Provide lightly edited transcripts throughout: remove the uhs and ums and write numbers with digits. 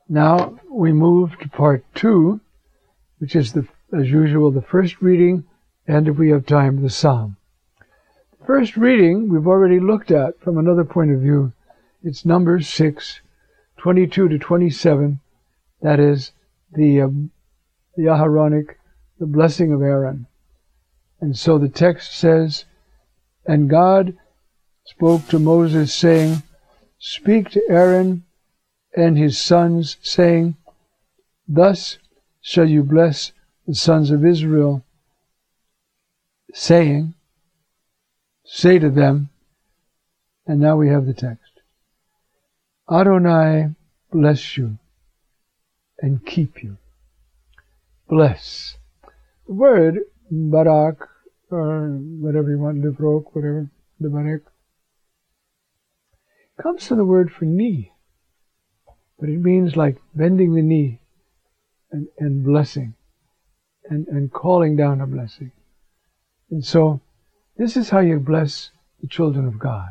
Now we move to part 2, which is, as usual, the first reading, and if we have time, the psalm. The first reading we've already looked at from another point of view. It's Numbers 6, 22 to 27. That is the Aharonic, the blessing of Aaron. And so the text says, "And God spoke to Moses, saying, Speak to Aaron and his sons, saying, Thus shall you bless the sons of Israel, saying," say to them, and now we have the text, "Adonai bless you and keep you." Bless. The word barak, or whatever you want, livrok, whatever, levarek, comes from the word for knee, but it means like bending the knee and blessing and calling down a blessing. And so this is how you bless the children of God.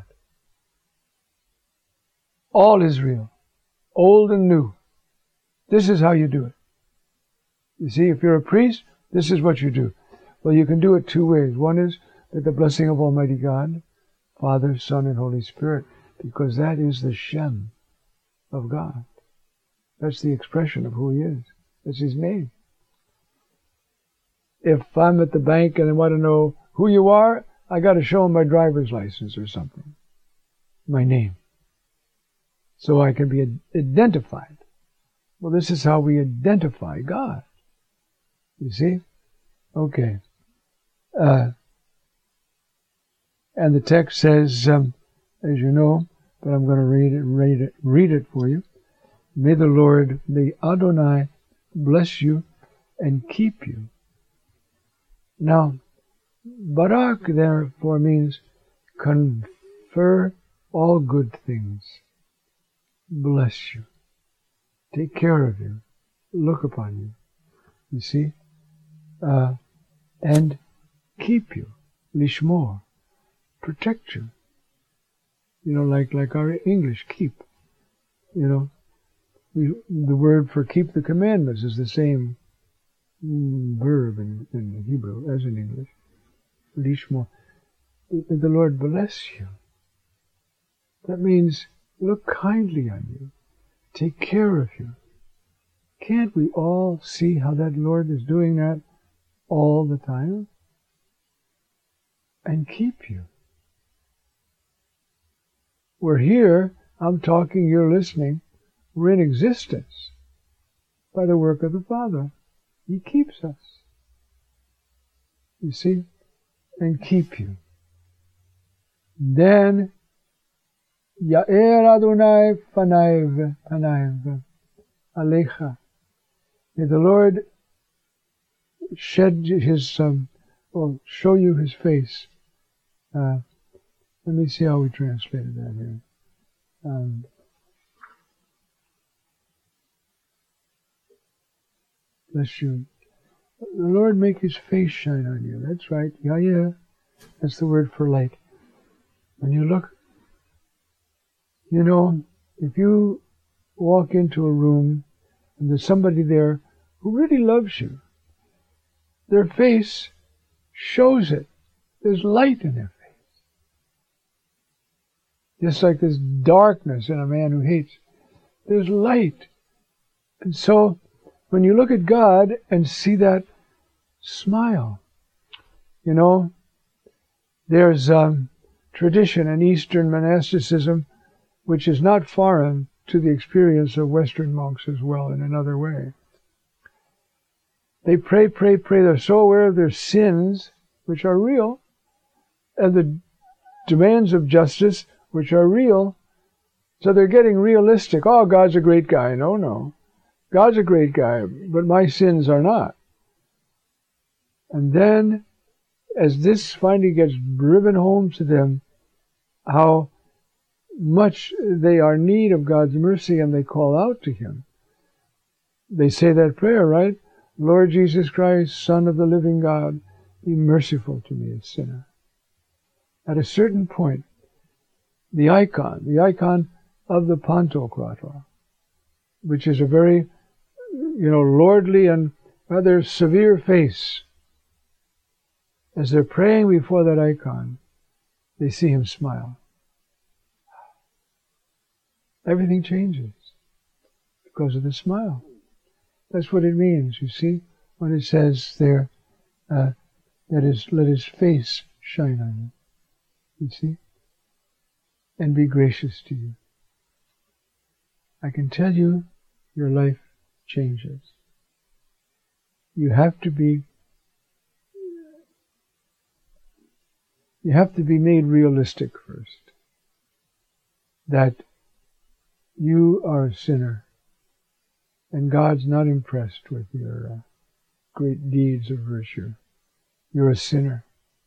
All Israel, old and new. This is how you do it. You see, if you're a priest, this is what you do. Well, you can do it two ways. One is that the blessing of Almighty God, Father, Son, and Holy Spirit, because that is the Shem of God. That's the expression of who He is. That's His name. If I'm at the bank and I want to know who you are, I got to show them my driver's license or something. My name. So I can be identified. Well, this is how we identify God. You see? Okay. And the text says, as you know, but I'm going to read it for you. May the Lord, the Adonai, bless you and keep you. Now, Barak therefore means confer all good things. Bless you. Take care of you. Look upon you. You see? And keep you. Lishmor. Protect you. You know, like our English, keep. You know, the word for keep the commandments is the same verb in Hebrew as in English. Lishmor. May the Lord bless you. That means look kindly on you. Take care of you. Can't we all see how that Lord is doing that all the time? And keep you. We're here, I'm talking, you're listening. We're in existence by the work of the Father. He keeps us. You see? And keep you. Then, Ya'er Adonai Panayv Alecha. May the Lord shed His, show you His face. Let me see how we translated that here. Bless you. The Lord make His face shine on you. That's right. Yeah. That's the word for light. When you look, you know, if you walk into a room and there's somebody there who really loves you, their face shows it. There's light in their face. Just like there's darkness in a man who hates. There's light. And so, when you look at God and see that, smile. You know, there's tradition in Eastern monasticism which is not foreign to the experience of Western monks as well in another way. They pray. They're so aware of their sins, which are real, and the demands of justice, which are real. So they're getting realistic. Oh, God's a great guy. No. God's a great guy, but my sins are not. And then, as this finally gets driven home to them, how much they are in need of God's mercy, and they call out to Him. They say that prayer, right? Lord Jesus Christ, Son of the living God, be merciful to me, a sinner. At a certain point, the icon of the Pantocrator, which is a very, lordly and rather severe face. As they're praying before that icon, they see him smile. Everything changes because of the smile. That's what it means, you see, when it says there, let his face shine on you see, and be gracious to you. I can tell you, your life changes. You have to be made realistic first. That you are a sinner, and God's not impressed with your great deeds of virtue. You're a sinner.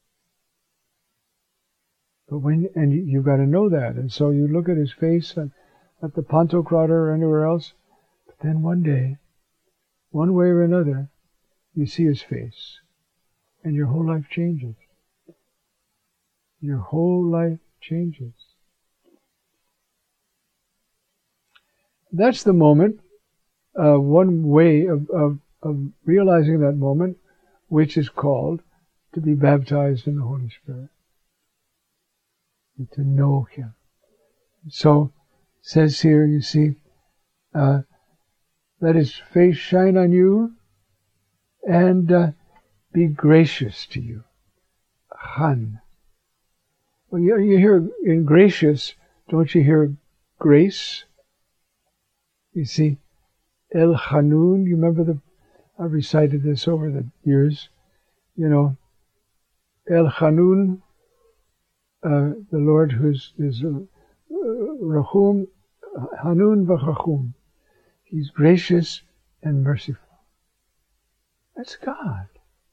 But you've got to know that, and so you look at his face at the Pantokrator or anywhere else, but then one day, one way or another, you see his face, and your whole life changes. Your whole life changes. That's the moment, one way of realizing that moment, which is called to be baptized in the Holy Spirit. And to know him. So, it says here, you see, let his face shine on you and be gracious to you. Han. Well, you hear in gracious, don't you hear grace? You see, El Hanun, you remember I've recited this over the years, El Hanun, the Lord is Rachum, Hanun v'Rachum. He's gracious and merciful. That's God.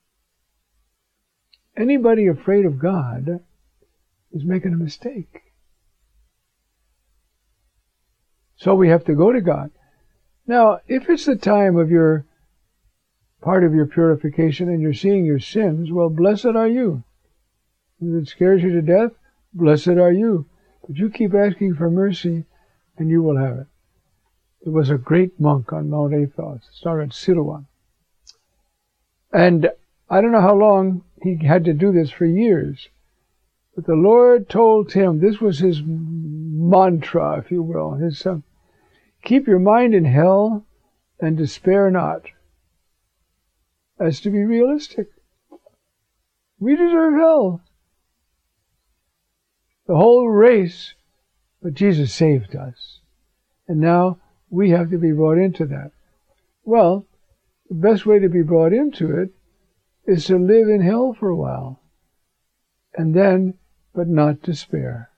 Anybody afraid of God is making a mistake. So we have to go to God. Now, if it's the time of part of your purification and you're seeing your sins, well, blessed are you. If it scares you to death, blessed are you. But you keep asking for mercy and you will have it. There was a great monk on Mount Athos, started Silouan. And I don't know how long he had to do this, for years. But the Lord told him, this was his mantra, if you will, his keep your mind in hell and despair not. That's to be realistic. We deserve hell. The whole race, but Jesus saved us. And now we have to be brought into that. Well, the best way to be brought into it is to live in hell for a while. And then, but not despair.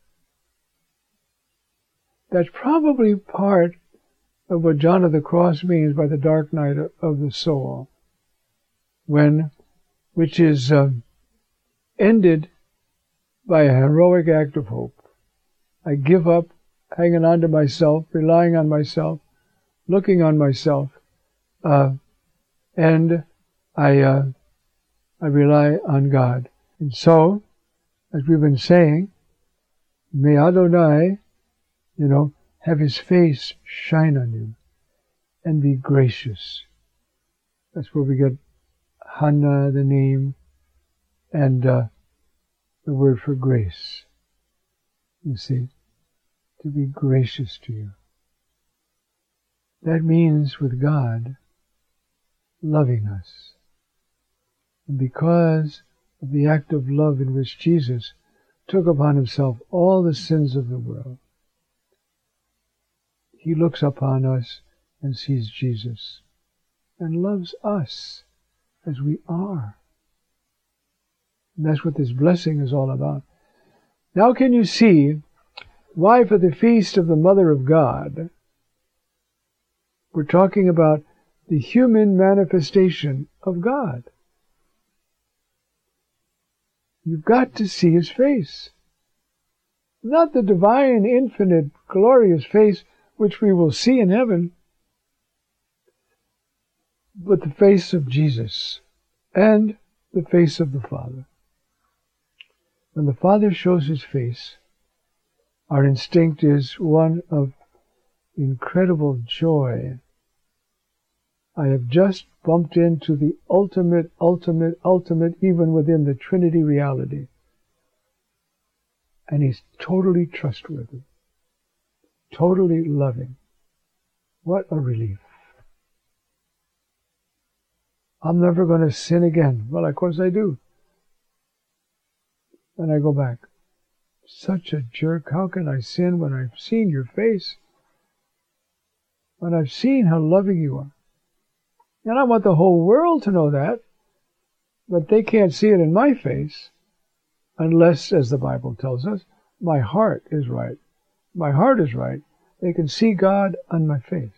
That's probably part of what John of the Cross means by the dark night of the soul, which is ended by a heroic act of hope. I give up hanging on to myself, relying on myself, looking on myself, and I rely on God. And so, as we've been saying, may Adonai, have his face shine on you and be gracious. That's where we get Hannah, the name, and the word for grace. You see, to be gracious to you. That means with God, loving us. And because of the act of love in which Jesus took upon himself all the sins of the world, he looks upon us and sees Jesus and loves us as we are. And that's what this blessing is all about. Now can you see why for the feast of the Mother of God, we're talking about the human manifestation of God. You've got to see his face. Not the divine, infinite, glorious face which we will see in heaven, but the face of Jesus and the face of the Father. When the Father shows his face, our instinct is one of, incredible joy. I have just bumped into the ultimate, even within the Trinity reality. And He's totally trustworthy, totally loving. What a relief. I'm never going to sin again. Well, of course I do. Then I go back. Such a jerk. How can I sin when I've seen your face? When I've seen how loving you are. And I want the whole world to know that. But they can't see it in my face. Unless, as the Bible tells us, my heart is right. My heart is right. They can see God on my face.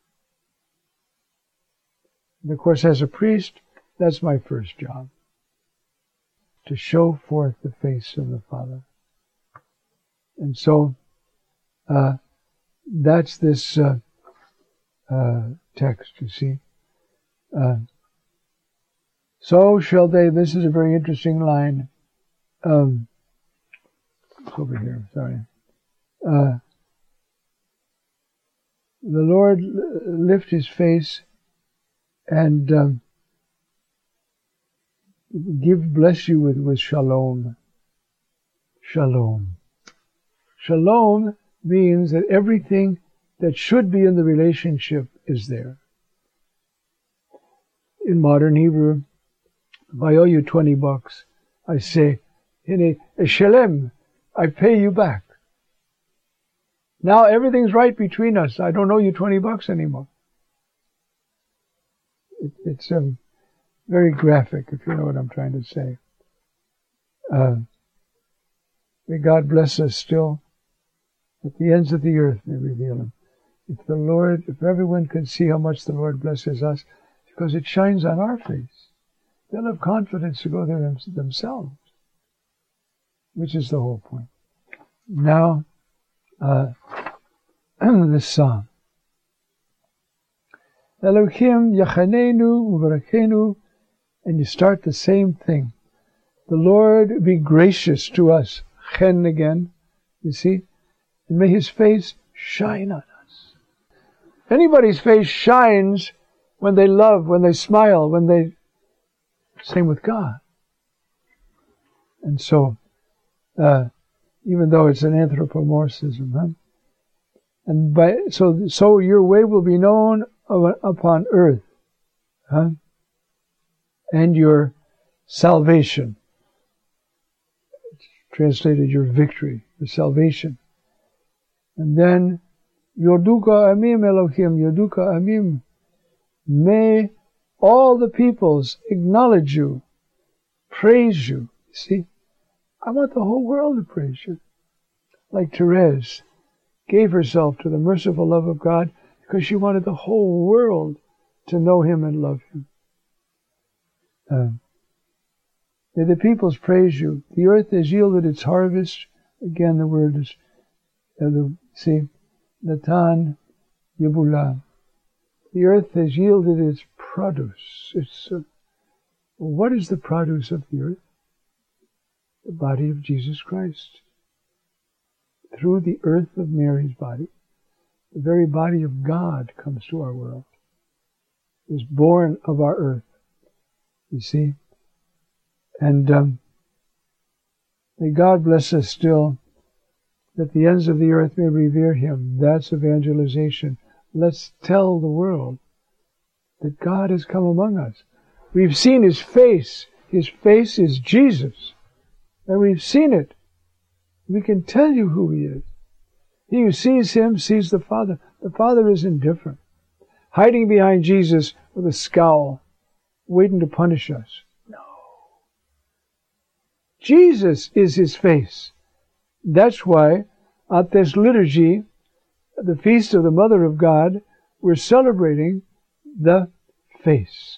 And of course, as a priest, that's my first job. To show forth the face of the Father. And so, that's this text, you see. So shall they, this is a very interesting line. It's over here, sorry. The Lord lift His face and bless you with shalom. Shalom. Shalom means that everything that should be in the relationship is there. In modern Hebrew, if I owe you $20, I say, Shalem, I pay you back. Now everything's right between us. I don't owe you $20 anymore. It's very graphic, if you know what I'm trying to say. May God bless us still. At the ends of the earth may reveal Him. If everyone can see how much the Lord blesses us, because it shines on our face, they'll have confidence to go there themselves, which is the whole point. Now, this psalm. Elohim yachanenu uvarachenu, and you start the same thing. The Lord be gracious to us. Chen again, you see? And may His face shine on us. If anybody's face shines when they love, when they smile, same with God. And so, even though it's an anthropomorphism, and so your way will be known upon earth, and your salvation, it's translated your victory, your salvation. And then, Yoduka Amim Elohim, Yoduka Amim, may all the peoples acknowledge you, praise you. See, I want the whole world to praise you. Like Therese gave herself to the merciful love of God because she wanted the whole world to know Him and love Him. May the peoples praise you. The earth has yielded its harvest. Again, the word is, Natan Yebula. The earth has yielded its produce. What is the produce of the earth? The body of Jesus Christ. Through the earth of Mary's body, the very body of God comes to our world. It was born of our earth. You see? And may God bless us still, that the ends of the earth may revere Him. That's evangelization. Let's tell the world that God has come among us. We've seen His face. His face is Jesus. And we've seen it. We can tell you who He is. He who sees Him sees the Father. The Father is indifferent, hiding behind Jesus with a scowl, waiting to punish us. No. Jesus is His face. That's why at this liturgy, the feast of the Mother of God, we're celebrating the face.